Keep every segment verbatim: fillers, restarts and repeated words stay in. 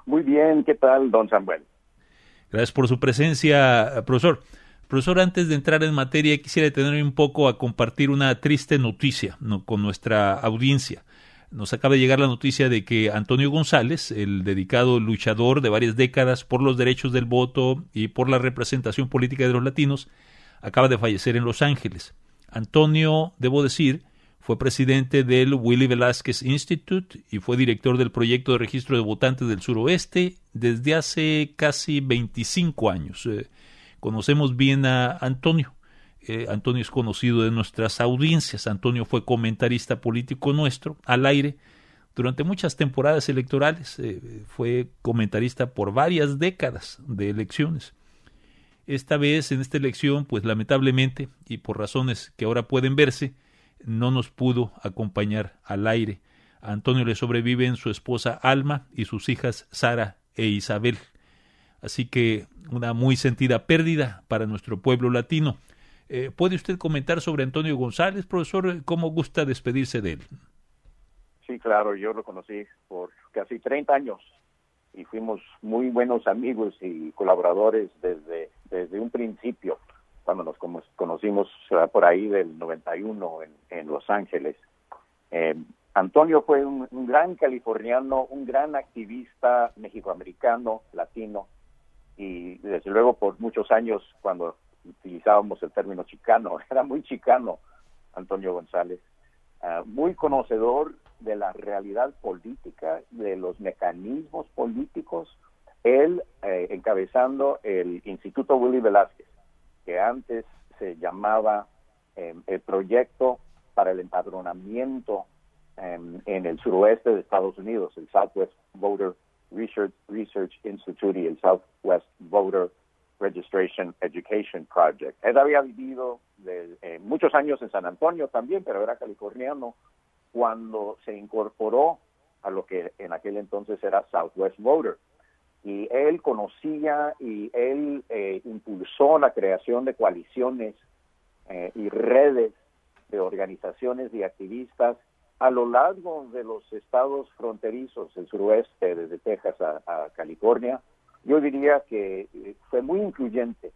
Muy bien, ¿qué tal, don Samuel? Gracias por su presencia, profesor. Profesor, antes de entrar en materia, quisiera detenerme un poco a compartir una triste noticia, ¿no?, con nuestra audiencia. Nos acaba de llegar la noticia de que Antonio González, el dedicado luchador de varias décadas por los derechos del voto y por la representación política de los latinos, acaba de fallecer en Los Ángeles. Antonio, debo decir, fue presidente del Willie Velázquez Institute y fue director del proyecto de registro de votantes del suroeste desde hace casi veinticinco años. Eh, conocemos bien a Antonio. Eh, Antonio es conocido de nuestras audiencias. Antonio fue comentarista político nuestro al aire durante muchas temporadas electorales. Eh, fue comentarista por varias décadas de elecciones. Esta vez, en esta elección, pues lamentablemente, y por razones que ahora pueden verse, no nos pudo acompañar al aire. A Antonio le sobreviven su esposa Alma y sus hijas Sara e Isabel. Así que una muy sentida pérdida para nuestro pueblo latino. Eh, ¿Puede usted comentar sobre Antonio González, profesor? ¿Cómo gusta despedirse de él? Sí, claro, yo lo conocí por casi treinta años y fuimos muy buenos amigos y colaboradores desde, desde un principio, cuando nos conocimos uh, por ahí del noventa y uno en, en Los Ángeles. Eh, Antonio fue un, un gran californiano, un gran activista mexicoamericano, latino, y desde luego por muchos años, cuando utilizábamos el término chicano, era muy chicano Antonio González, uh, muy conocedor de la realidad política, de los mecanismos políticos, él eh, encabezando el Instituto Willie Velázquez, que antes se llamaba eh, el Proyecto para el Empadronamiento eh, en el suroeste de Estados Unidos, el Southwest Voter Research, Research Institute y el Southwest Voter Registration Education Project. Él había vivido de, eh, muchos años en San Antonio también, pero era californiano cuando se incorporó a lo que en aquel entonces era Southwest Voter. Y él conocía y él eh, impulsó la creación de coaliciones eh, y redes de organizaciones y activistas a lo largo de los estados fronterizos, el suroeste, desde Texas a, a California. Yo diría que fue muy influyente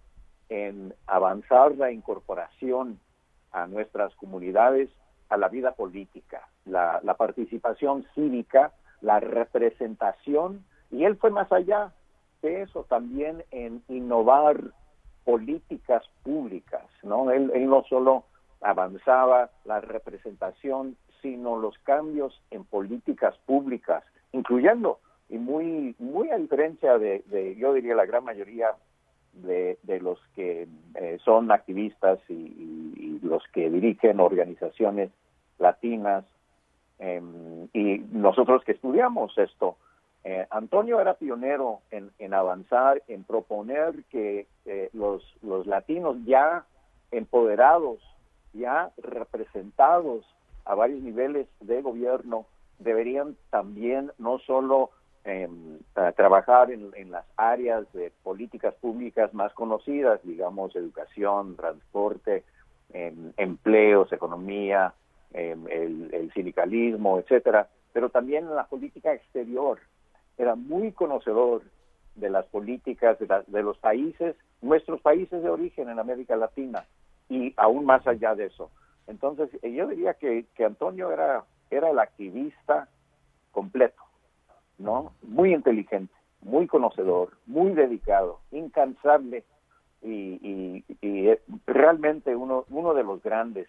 en avanzar la incorporación a nuestras comunidades a la vida política, la, la participación cívica, la representación. Y él fue más allá de eso también en innovar políticas públicas, ¿no? Él, él no solo avanzaba la representación, sino los cambios en políticas públicas, incluyendo, y muy muy a diferencia de, de yo diría, la gran mayoría de, de los que eh, son activistas y, y, y los que dirigen organizaciones latinas, eh, y nosotros que estudiamos esto, Eh, Antonio era pionero en, en avanzar, en proponer que eh, los, los latinos ya empoderados, ya representados a varios niveles de gobierno, deberían también no solo eh, trabajar en, en las áreas de políticas públicas más conocidas, digamos, educación, transporte, eh, empleos, economía, eh, el, el sindicalismo, etcétera, pero también en la política exterior. Era muy conocedor de las políticas de, la, de los países, nuestros países de origen en América Latina, y aún más allá de eso. Entonces, yo diría que, que Antonio era, era el activista completo, ¿no? Muy inteligente, muy conocedor, muy dedicado, incansable, y, y, y realmente uno, uno de los grandes.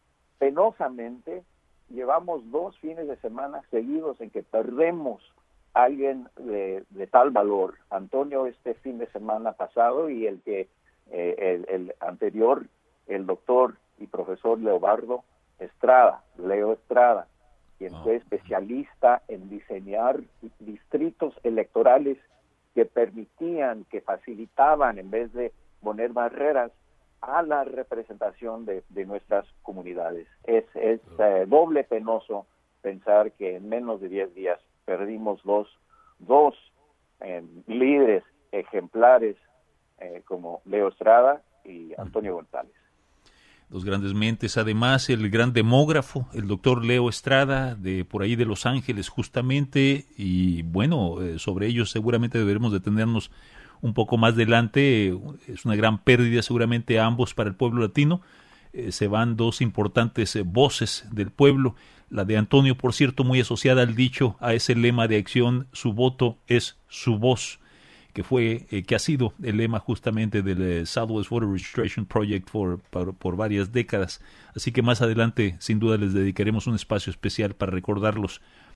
Penosamente, llevamos dos fines de semana seguidos en que perdemos alguien de, de tal valor. Antonio este fin de semana pasado y el que eh, el, el anterior, el doctor y profesor Leobardo Estrada, Leo Estrada, quien oh. fue especialista en diseñar distritos electorales que permitían, que facilitaban, en vez de poner barreras, a la representación de, de nuestras comunidades. Es, es eh, doble penoso pensar que en menos de diez días perdimos dos, dos eh, líderes ejemplares eh, como Leo Estrada y Antonio González. dos grandes mentes. Además, el gran demógrafo, el doctor Leo Estrada, de por ahí de Los Ángeles, justamente, y bueno, eh, sobre ellos seguramente deberemos detenernos un poco más adelante. Es una gran pérdida seguramente a ambos para el pueblo latino. Eh, se van dos importantes eh, voces del pueblo. La de Antonio, por cierto, muy asociada al dicho, a ese lema de acción, su voto es su voz, que fue, eh, que ha sido el lema justamente del eh, Southwest Voter Registration Project por, por, por varias décadas. Así que más adelante, sin duda, les dedicaremos un espacio especial para recordarlos.